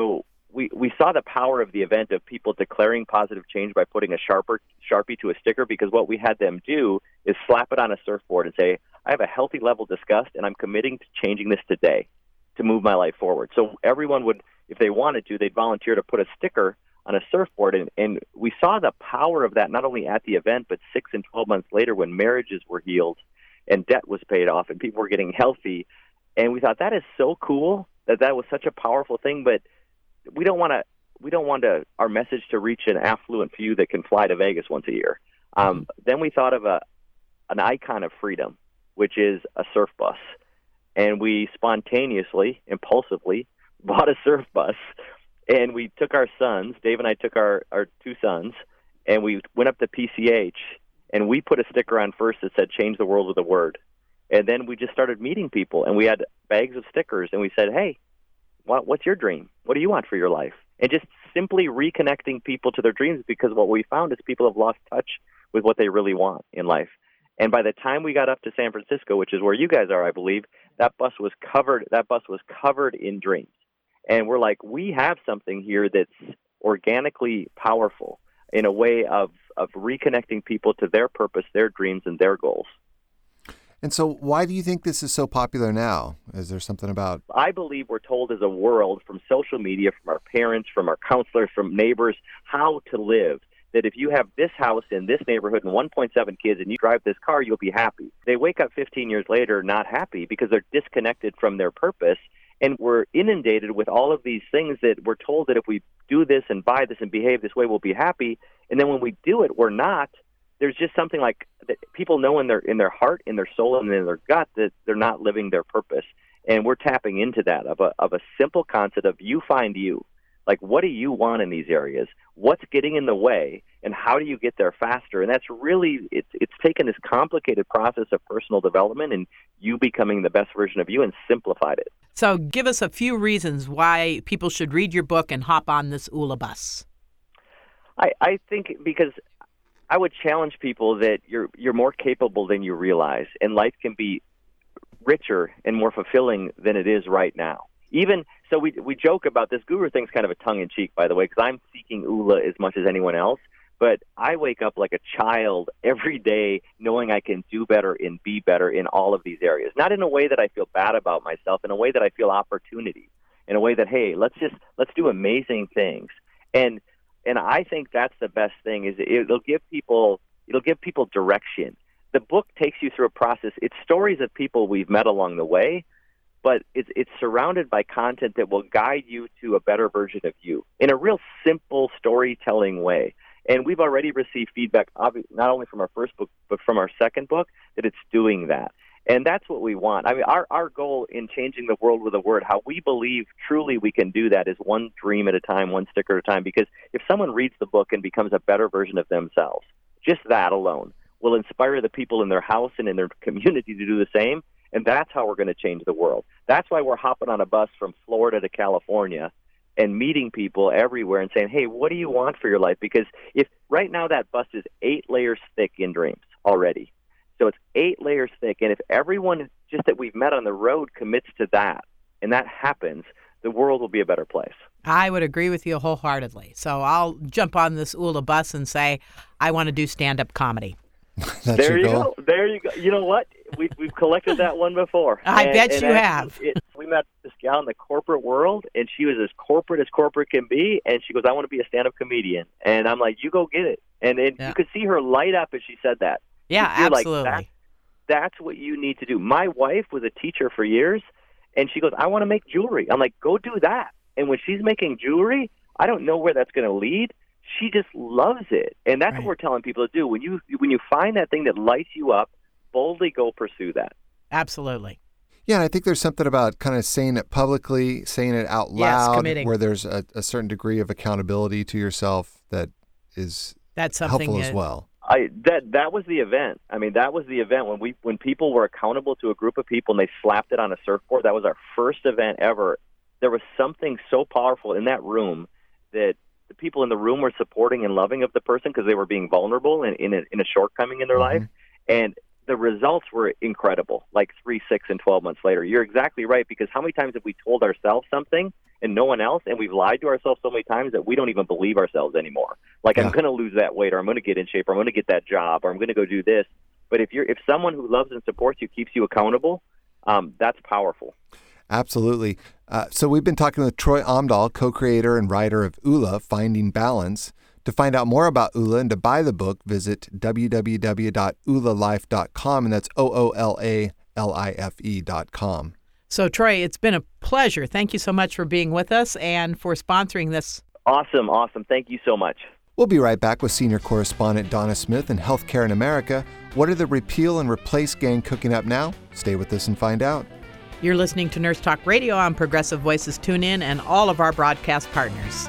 we, we saw the power of the event of people declaring positive change by putting a sharper Sharpie to a sticker, because what we had them do is slap it on a surfboard and say, I have a healthy level disgust, and I'm committing to changing this today to move my life forward. So everyone would, if they wanted to, they'd volunteer to put a sticker on a surfboard, and, and we saw the power of that not only at the event, but six and twelve months later when marriages were healed and debt was paid off and people were getting healthy. And we thought that is so cool that that was such a powerful thing, but we don't want to we don't want to our message to reach an affluent few that can fly to Vegas once a year. Um, then we thought of a an icon of freedom, which is a surf bus. And we spontaneously, impulsively, bought a surf bus. And we took our sons, Dave and I took our, our two sons, and we went up to P C H, and we put a sticker on first that said, change the world with a word. And then we just started meeting people, and we had bags of stickers, and we said, hey, what, what's your dream? What do you want for your life? And just simply reconnecting people to their dreams, because what we found is people have lost touch with what they really want in life. And by the time we got up to San Francisco, which is where you guys are, I believe, that bus was covered, that bus was covered in dreams. And we're like, we have something here that's organically powerful in a way of, of reconnecting people to their purpose, their dreams, and their goals. And so why do you think this is so popular now? Is there something about... I believe we're told as a world from social media, from our parents, from our counselors, from neighbors, how to live. That if you have this house in this neighborhood and one point seven kids and you drive this car, you'll be happy. They wake up fifteen years later not happy because they're disconnected from their purpose. And we're inundated with all of these things that we're told that if we do this and buy this and behave this way, we'll be happy. And then when we do it, we're not. There's just something like that people know in their in their heart, in their soul, and in their gut that they're not living their purpose. And we're tapping into that of a of a simple concept of you find you. Like, what do you want in these areas? What's getting in the way? And how do you get there faster? And that's really, it's it's taken this complicated process of personal development and you becoming the best version of you and simplified it. So give us a few reasons why people should read your book and hop on this U L A bus. I, I think because I would challenge people that you're you're more capable than you realize, and life can be richer and more fulfilling than it is right now. Even so, we we joke about this. Guru thing's kind of a tongue-in-cheek, by the way, because I'm seeking U L A as much as anyone else. But I wake up like a child every day knowing I can do better and be better in all of these areas. Not in a way that I feel bad about myself, in a way that I feel opportunity, in a way that, hey, let's just let's do amazing things. And and I think that's the best thing, is it'll give people it'll give people direction. The book takes you through a process. It's stories of people we've met along the way, but it's it's surrounded by content that will guide you to a better version of you in a real simple storytelling way. And we've already received feedback, not only from our first book, but from our second book, that it's doing that. And that's what we want. I mean, our, our goal in changing the world with a word, how we believe truly we can do that, is one dream at a time, one sticker at a time. Because if someone reads the book and becomes a better version of themselves, just that alone will inspire the people in their house and in their community to do the same. And that's how we're going to change the world. That's why we're hopping on a bus from Florida to California and meeting people everywhere and saying, hey, what do you want for your life? Because if right now that bus is eight layers thick in dreams already. So it's eight layers thick. And if everyone just that we've met on the road commits to that, and that happens, the world will be a better place. I would agree with you wholeheartedly. So I'll jump on this U L A bus and say, I want to do stand-up comedy. There you goal? go. There you go. You know what? We've, we've collected that one before. I and, bet and you actually, have. It, we met this gal in the corporate world, and she was as corporate as corporate can be, and she goes, I want to be a stand-up comedian. And I'm like, you go get it. And then yeah. you could see her light up as she said that. Yeah, absolutely. Like, that, that's what you need to do. My wife was a teacher for years, and she goes, I want to make jewelry. I'm like, go do that. And when she's making jewelry, I don't know where that's going to lead. She just loves it. And that's right. what we're telling people to do. When you when you find that thing that lights you up, boldly go pursue that. Absolutely. Yeah, and I think there's something about kind of saying it publicly, saying it out loud, yes, where there's a, a certain degree of accountability to yourself that is that's something helpful that, as well. I that that was the event. I mean, that was the event when we when people were accountable to a group of people and they slapped it on a surfboard. That was our first event ever. There was something so powerful in that room that the people in the room were supporting and loving of the person because they were being vulnerable and in a, in a shortcoming in their mm-hmm. life. And the results were incredible, like three, six, and twelve months later. You're exactly right, because how many times have we told ourselves something and no one else, and we've lied to ourselves so many times that we don't even believe ourselves anymore. Like, yeah. I'm going to lose that weight, or I'm going to get in shape, or I'm going to get that job, or I'm going to go do this. But if you're if someone who loves and supports you keeps you accountable, um, that's powerful. Absolutely. Uh, so we've been talking with Troy Omdahl, co-creator and writer of O O L A, Finding Balance. To find out more about O O L A and to buy the book, visit w w w dot oola life dot com, and that's O O L A L I F E dot com. So, Troy, it's been a pleasure. Thank you so much for being with us and for sponsoring this. Awesome, awesome. Thank you so much. We'll be right back with senior correspondent Donna Smith and Healthcare in America. What are the repeal and replace gang cooking up now? Stay with us and find out. You're listening to Nurse Talk Radio on Progressive Voices Tune In and all of our broadcast partners.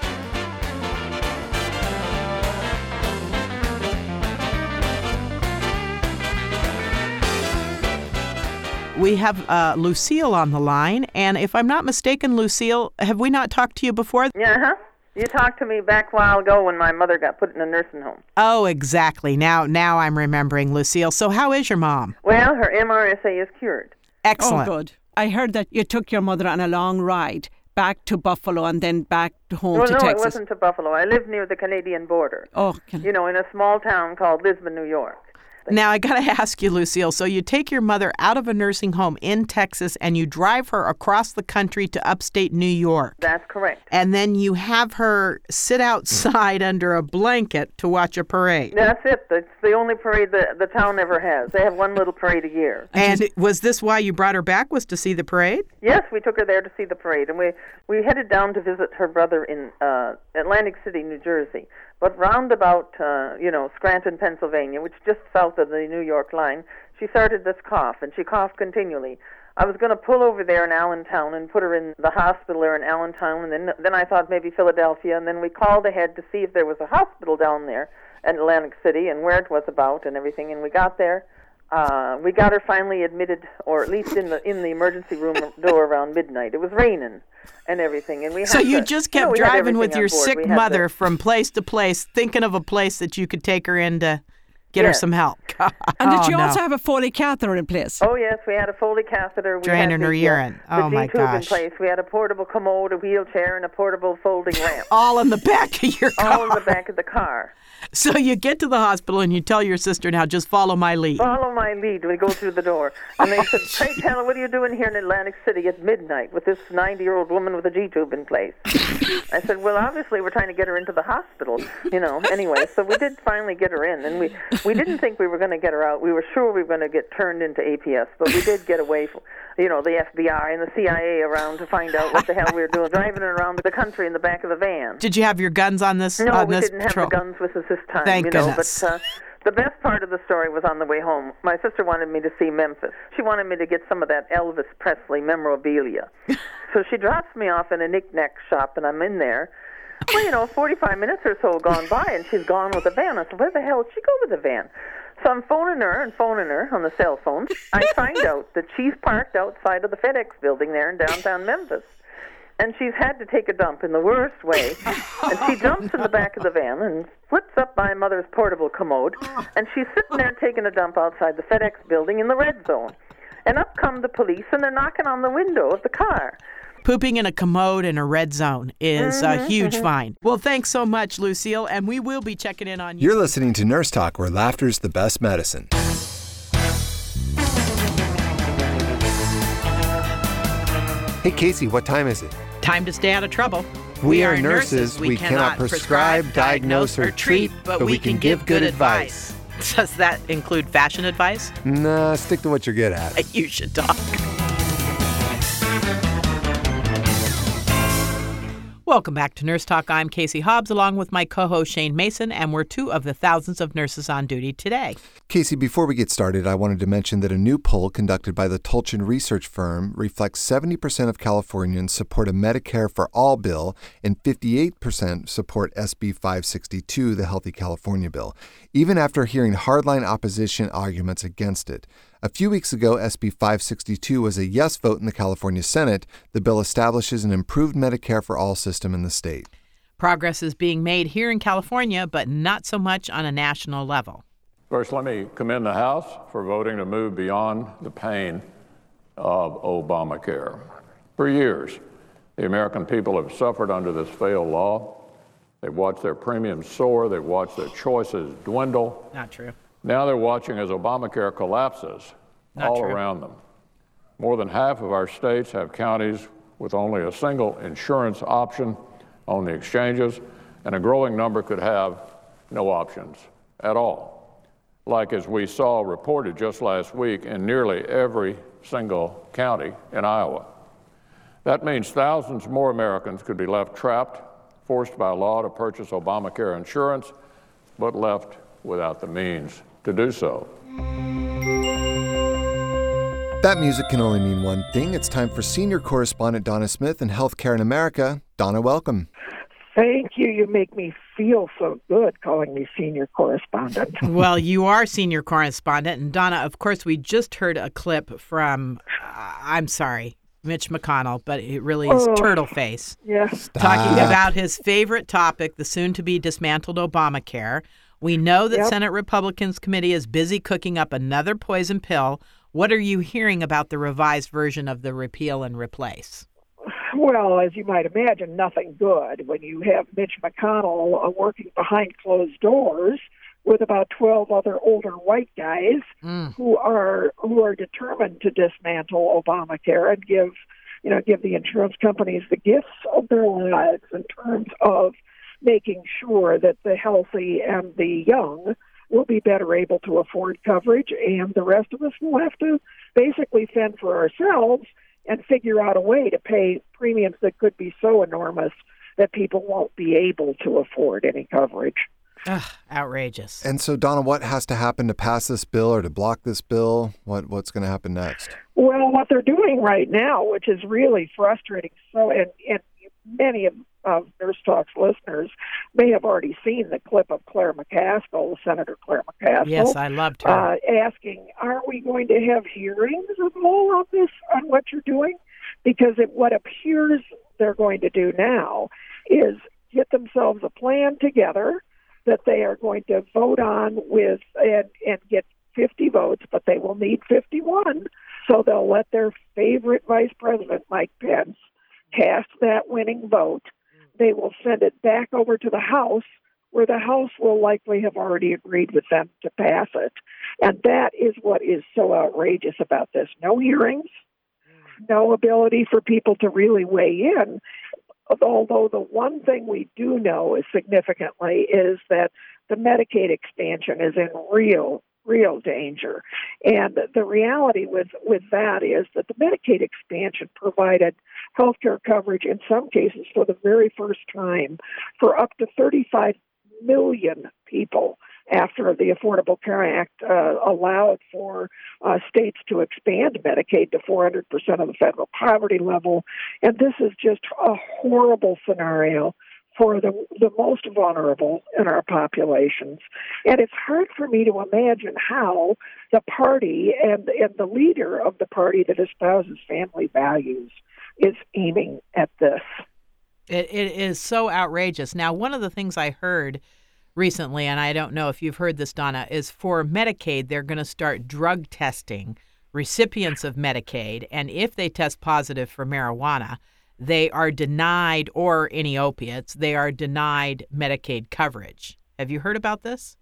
We have uh, Lucille on the line, and if I'm not mistaken, Lucille, have we not talked to you before? Yeah, huh? You talked to me back a while ago when my mother got put in a nursing home. Oh, exactly. Now now I'm remembering, Lucille. So how is your mom? Well, her M R S A is cured. Excellent. Oh, good. I heard that you took your mother on a long ride back to Buffalo and then back home well, to no, Texas. No, it wasn't to Buffalo. I live near the Canadian border. Oh, can... You know, in a small town called Lisbon, New York. Now, I got to ask you, Lucille, so you take your mother out of a nursing home in Texas and you drive her across the country to upstate New York. That's correct. And then you have her sit outside under a blanket to watch a parade. That's it. It's the only parade that the town ever has. They have one little parade a year. And was this why you brought her back, was to see the parade? Yes, we took her there to see the parade. And we, we headed down to visit her brother in uh, Atlantic City, New Jersey. But round about, uh, you know, Scranton, Pennsylvania, which is just south of the New York line, she started this cough, and she coughed continually. I was going to pull over there in Allentown and put her in the hospital there in Allentown, and then then I thought maybe Philadelphia, and then we called ahead to see if there was a hospital down there in Atlantic City and where it was about and everything, and we got there. Uh, we got her finally admitted, or at least in the in the emergency room door around midnight. It was raining and everything, and we. Had so you to, just kept you know, driving with your board. sick mother to, from place to place, thinking of a place that you could take her in to get yes. her some help. God. And did you oh, also no. have a Foley catheter in place? Oh yes, we had a Foley catheter. We Draining had her the, urine. Uh, oh the my G-tube gosh! in place. We had a portable commode, a wheelchair, and a portable folding ramp. All in the back of your car. All in the back of the car. So you get to the hospital and you tell your sister, now just follow my lead. Follow my lead. We go through the door. And they said, pray tell, what are you doing here in Atlantic City at midnight with this ninety-year-old woman with a G-tube in place? I said, well, obviously we're trying to get her into the hospital, you know. Anyway, so we did finally get her in. And we, we didn't think we were going to get her out. We were sure we were going to get turned into A P S. But we did get away from, you know, the F B I and the C I A around to find out what the hell we were doing, driving her around the country in the back of a van. Did you have your guns on this No, on we this didn't patrol? have the guns with us this time. Thank you know, goodness. But uh, the best part of the story was on the way home. My sister wanted me to see Memphis. She wanted me to get some of that Elvis Presley memorabilia. So she drops me off in a knick-knack shop, and I'm in there. Well, you know, forty-five minutes or so gone by, and she's gone with the van. I said, where the hell did she go with the van? So I'm phoning her and phoning her on the cell phone. I find out that she's parked outside of the FedEx building there in downtown Memphis. And she's had to take a dump in the worst way. And she jumps in the back of the van and flips up my mother's portable commode. And she's sitting there taking a dump outside the FedEx building in the red zone. And up come the police, and they're knocking on the window of the car. Pooping in a commode in a red zone is mm-hmm, a huge mm-hmm. fine. Well, thanks so much, Lucille, and we will be checking in on you. You're listening to Nurse Talk, where laughter's the best medicine. Hey, Casey, what time is it? Time to stay out of trouble. We, we are nurses. We, we cannot prescribe, diagnose, or treat, but, but we can give good advice. advice. Does that include fashion advice? Nah, stick to what you're good at. You should talk. Welcome back to Nurse Talk. I'm Casey Hobbs, along with my co-host Shane Mason, and we're two of the thousands of nurses on duty today. Casey, before we get started, I wanted to mention that a new poll conducted by the Tolchin research firm reflects seventy percent of Californians support a Medicare for All bill and fifty-eight percent support S B five sixty-two, the Healthy California bill, even after hearing hardline opposition arguments against it. A few weeks ago, S B five sixty-two was a yes vote in the California Senate. The bill establishes an improved Medicare for All system in the state. Progress is being made here in California, but not so much on a national level. First, let me commend the House for voting to move beyond the pain of Obamacare. For years, The American people have suffered under this failed law. They've watched their premiums soar. They've watched their choices dwindle. Not true. Now they're watching as Obamacare collapses Not all true. around them. More than half of our states have counties with only a single insurance option on the exchanges, and a growing number could have no options at all, like as we saw reported just last week in nearly every single county in Iowa. That means thousands more Americans could be left trapped, forced by law to purchase Obamacare insurance, but left without the means to do so. That music can only mean one thing. It's time for senior correspondent Donna Smith in Healthcare in America. Donna, welcome. Thank you. You make me feel so good calling me senior correspondent. Well, you are senior correspondent. And Donna, of course, we just heard a clip from, uh, I'm sorry, Mitch McConnell, but it really is oh, Turtle Face. Yes. Talking about his favorite topic, the soon-to-be dismantled Obamacare. We know that Yep. Senate Republicans Committee is busy cooking up another poison pill. What are you hearing about the revised version of the repeal and replace? Well, as you might imagine, nothing good when you have Mitch McConnell uh, working behind closed doors with about twelve other older white guys mm. who are who are determined to dismantle Obamacare and give, you know, give the insurance companies the gifts of their lives in terms of making sure that the healthy and the young will be better able to afford coverage, and the rest of us will have to basically fend for ourselves and figure out a way to pay premiums that could be so enormous that people won't be able to afford any coverage. Ugh, outrageous. And so, Donna, what has to happen to pass this bill or to block this bill? What What's going to happen next? Well, what they're doing right now, which is really frustrating, so and, and many of, of Nurse Talk's listeners may have already seen the clip of Claire McCaskill, Senator Claire McCaskill. Yes, I loved her. Uh, asking, are we going to have hearings at all on this, on what you're doing? Because it, what appears they're going to do now is get themselves a plan together that they are going to vote on with and, and get fifty votes, but they will need fifty-one. So they'll let their favorite Vice President, Mike Pence, cast that winning vote. They will send it back over to the House, where the House will likely have already agreed with them to pass it. And that is what is so outrageous about this. No hearings, no ability for people to really weigh in. Although the one thing we do know is significantly is that the Medicaid expansion is in real, real danger. And the reality with, with that is that the Medicaid expansion provided health care coverage in some cases for the very first time for up to thirty-five million people after the Affordable Care Act uh, allowed for uh, states to expand Medicaid to four hundred percent of the federal poverty level. And this is just a horrible scenario for the, the most vulnerable in our populations. And it's hard for me to imagine how the party and, and the leader of the party that espouses family values is aiming at this. It, it is so outrageous. Now, one of the things I heard recently, and I don't know if you've heard this, Donna, is for Medicaid, they're going to start drug testing recipients of Medicaid, and if they test positive for marijuana, they are denied, or any opiates, they are denied Medicaid coverage. Have you heard about this?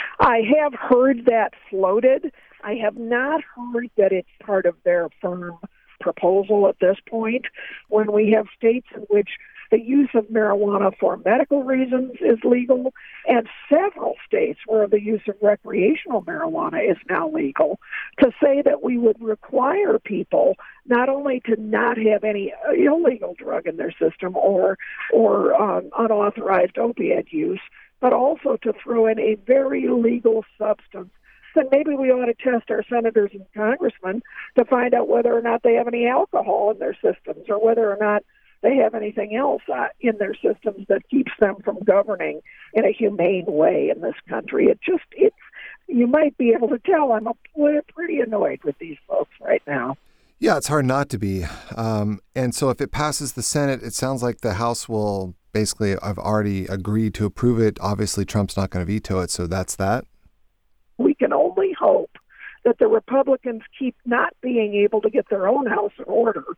I have heard that floated. I have not heard that it's part of their firm proposal at this point. When we have states in which the use of marijuana for medical reasons is legal, and several states where the use of recreational marijuana is now legal, to say that we would require people not only to not have any illegal drug in their system or or um, unauthorized opiate use, but also to throw in a very legal substance, then maybe we ought to test our senators and congressmen to find out whether or not they have any alcohol in their systems or whether or not they have anything else uh, in their systems that keeps them from governing in a humane way in this country. It just, it's, you might be able to tell I'm a, pretty annoyed with these folks right now. Yeah, it's hard not to be. Um, and so if it passes the Senate, it sounds like the House will basically have already agreed to approve it. Obviously, Trump's not going to veto it, so that's that. We can only hope that the Republicans keep not being able to get their own house in order,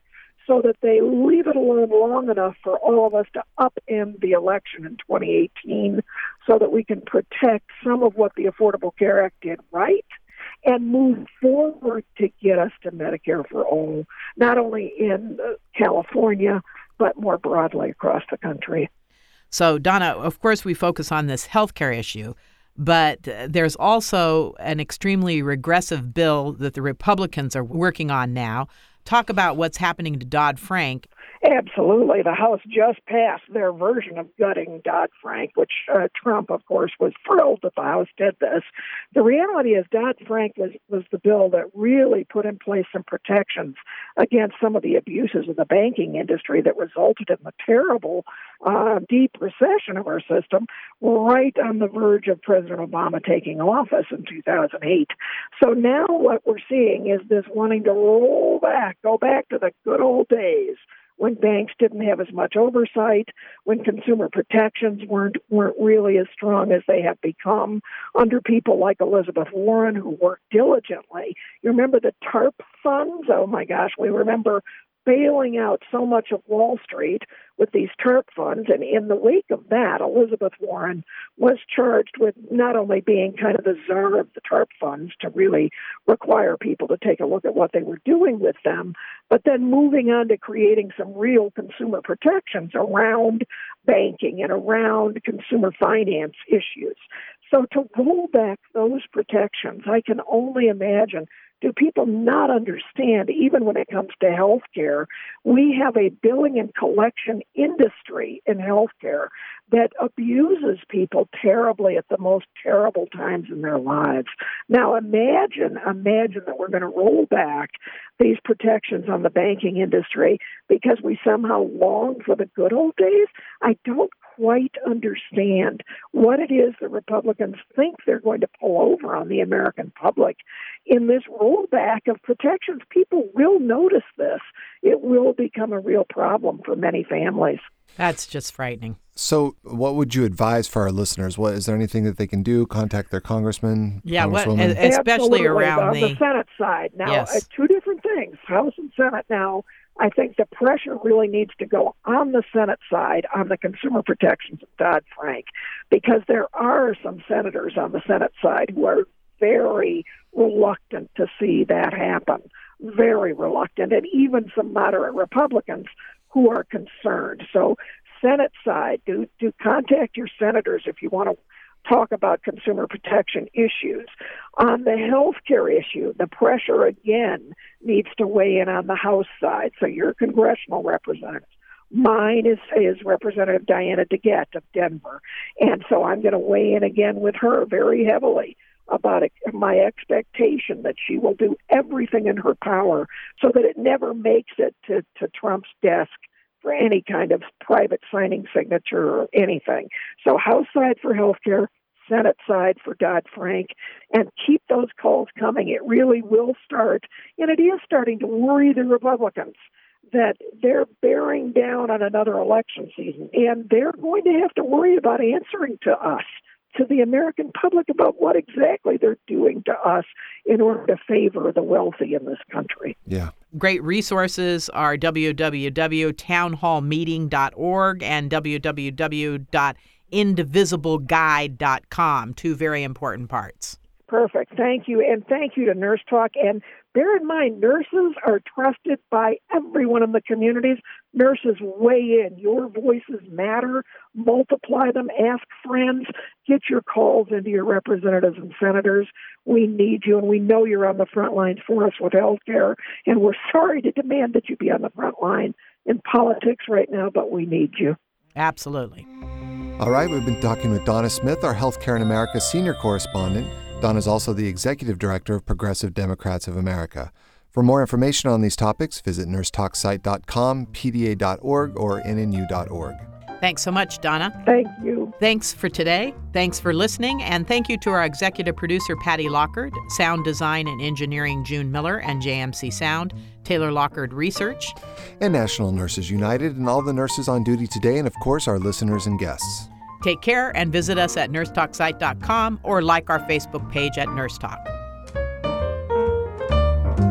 so that they leave it alone long enough for all of us to upend the election in twenty eighteen so that we can protect some of what the Affordable Care Act did right and move forward to get us to Medicare for all, not only in uh, California, but more broadly across the country. So, Donna, of course, we focus on this healthcare issue, but there's also an extremely regressive bill that the Republicans are working on now. Talk about what's happening to Dodd-Frank. Absolutely. The House just passed their version of gutting Dodd-Frank, which uh, Trump, of course, was thrilled that the House did this. The reality is Dodd-Frank was, was the bill that really put in place some protections against some of the abuses of the banking industry that resulted in the terrible, uh, deep recession of our system right on the verge of President Obama taking office in two thousand eight. So now what we're seeing is this wanting to roll back, go back to the good old days when banks didn't have as much oversight, when consumer protections weren't weren't really as strong as they have become under people like Elizabeth Warren, who worked diligently. You remember the TARP funds? Oh, my gosh, we remember bailing out so much of Wall Street with these TARP funds. And in the wake of that, Elizabeth Warren was charged with not only being kind of the czar of the TARP funds to really require people to take a look at what they were doing with them, but then moving on to creating some real consumer protections around banking and around consumer finance issues. So to roll back those protections, I can only imagine, do people not understand, even when it comes to health care, we have a billing and collection industry in health care that abuses people terribly at the most terrible times in their lives. Now imagine, imagine that we're going to roll back these protections on the banking industry because we somehow long for the good old days. I don't quite understand what it is the Republicans think they're going to pull over on the American public in this rollback of protections. People will notice this. It will become a real problem for many families. That's just frightening. So what would you advise for our listeners? What is there anything that they can do? Contact their congressman, yeah, what, congresswoman? especially Absolutely. around on the... the Senate side. Now, yes. uh, two different things. House and Senate now. I think the pressure really needs to go on the Senate side on the consumer protections of Dodd-Frank, because there are some senators on the Senate side who are very reluctant to see that happen, very reluctant, and even some moderate Republicans who are concerned. So Senate side, do, do contact your senators if you want to talk about consumer protection issues. On the health care issue, the pressure again needs to weigh in on the House side. So your congressional representatives. Mine is, is Representative Diana DeGette of Denver. And so I'm going to weigh in again with her very heavily about it, my expectation that she will do everything in her power so that it never makes it to, to Trump's desk for any kind of private signing signature or anything. So House side for healthcare, Senate side for Dodd-Frank, and keep those calls coming. It really will start, and it is starting to worry the Republicans that they're bearing down on another election season, and they're going to have to worry about answering to us, to the American public, about what exactly they're doing to us in order to favor the wealthy in this country. Yeah. Great resources are w w w dot town hall meeting dot org and w w w dot indivisible guide dot com, two very important parts. Perfect. Thank you. And thank you to Nurse Talk. And bear in mind, nurses are trusted by everyone in the communities. Nurses weigh in. Your voices matter. Multiply them. Ask friends. Get your calls into your representatives and senators. We need you, and we know you're on the front lines for us with health care. And we're sorry to demand that you be on the front line in politics right now, but we need you. Absolutely. All right, we've been talking with Donna Smith, our Healthcare in America senior correspondent. Donna is also the executive director of Progressive Democrats of America. For more information on these topics, visit nurse talk site dot com, p d a dot org, or n n u dot org. Thanks so much, Donna. Thank you. Thanks for today. Thanks for listening. And thank you to our executive producer, Patty Lockard, sound design and engineering, June Miller, and J M C Sound, Taylor Lockard Research. And National Nurses United and all the nurses on duty today, and of course, our listeners and guests. Take care and visit us at nurse talk site dot com or like our Facebook page at Nurse Talk.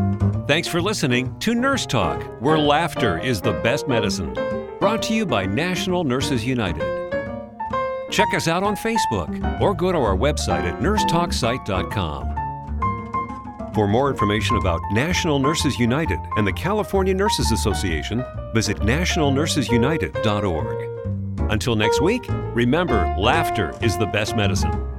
Thanks for listening to Nurse Talk, where laughter is the best medicine. Brought to you by National Nurses United. Check us out on Facebook or go to our website at nurse talk site dot com. For more information about National Nurses United and the California Nurses Association, visit national nurses united dot org. Until next week, remember, laughter is the best medicine.